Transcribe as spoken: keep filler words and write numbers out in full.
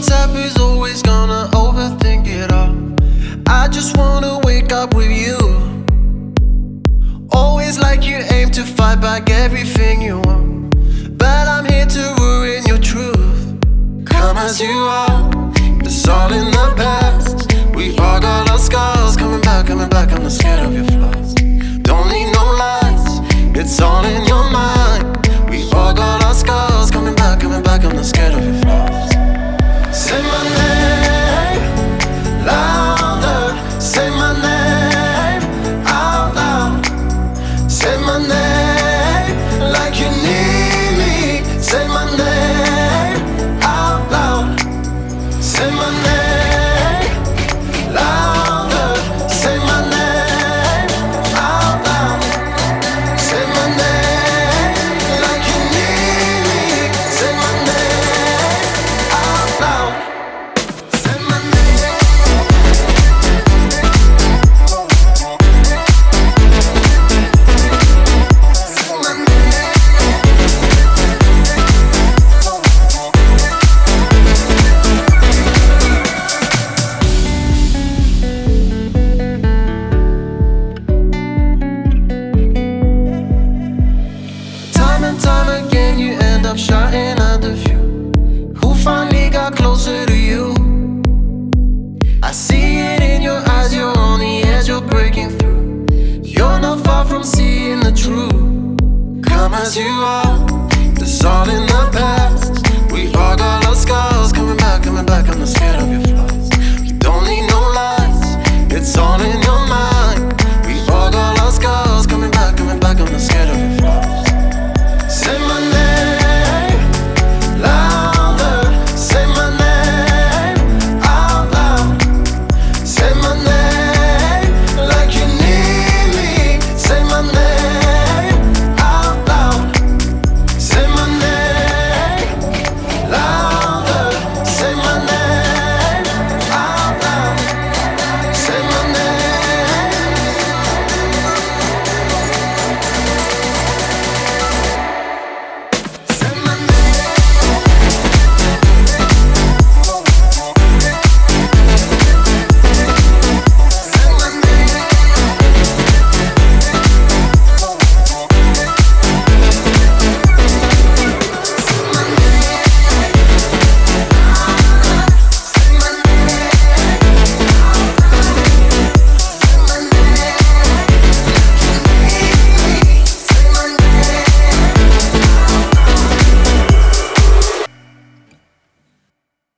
what's up is always gonna overthink it all. I just wanna wake up with you. Always like you aim to fight back everything you want, but I'm here to ruin your truth. Come as you are, it's all in the past. We all got our scars, coming back, coming back, I'm not scared of your flaws. Don't need no lies, it's all in your mind. We all got our scars, coming back, coming back, I'm not scared of your flaws. Say my name louder, say my name out loud. Say my name like you need me. Say my name out loud. Say my name louder, say my name out loud. Say my name like you need me. Say my name out loud. Say my name. Say my name. Time and time again, you end up shouting at the view. Who finally got closer to you? I see it in your eyes, you're on the edge, you're breaking through. You're not far from seeing the truth. Come as you are, it's all in the